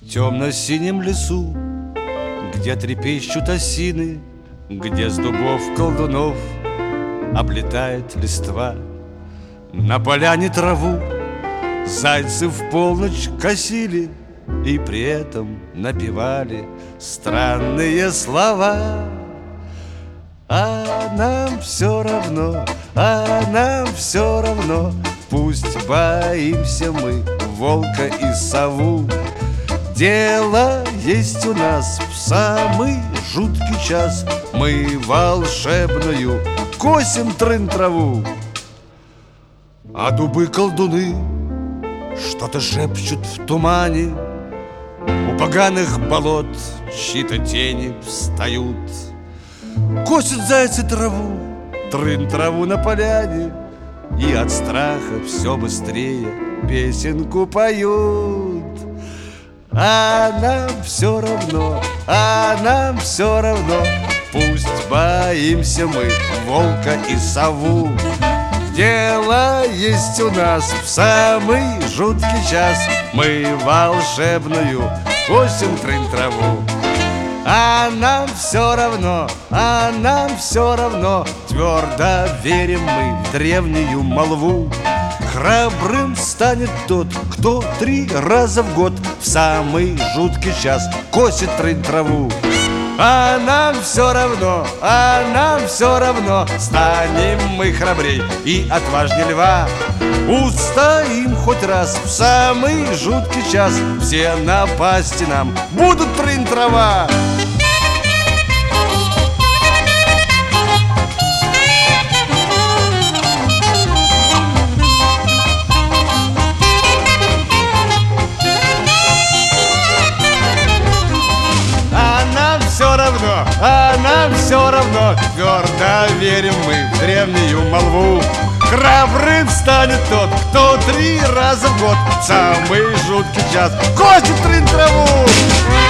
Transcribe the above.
темно-синем лесу, где трепещут осины, где с дубов колдунов облетает листва. На поляне траву зайцы в полночь косили и при этом напевали странные слова. А нам все равно, а нам все равно, пусть боимся мы волка и сову. Дело есть у нас в самый жуткий час, мы волшебную косим трын-траву. А дубы-колдуны что-то шепчут в тумане, у поганых болот чьи-то тени встают. Косят зайцы траву, трын-траву на поляне, и от страха все быстрее песенку поют. А нам все равно, а нам все равно, пусть боимся мы волка и сову. Дело есть у нас в самый жуткий час, мы волшебную косим трын-траву. А нам все равно, а нам все равно, твердо верим мы в древнюю молву. Храбрым станет тот, кто 3 раза в год в самый жуткий час косит трын-траву. А нам все равно, а нам все равно, станем мы храбрей и отважней льва. Устоим хоть раз в самый жуткий час, все напасти нам будут трын-трава. А нам все равно, твердо верим мы в древнюю молву. Храбрым станет тот, кто 3 раза в год в самый жуткий час косит трын-траву.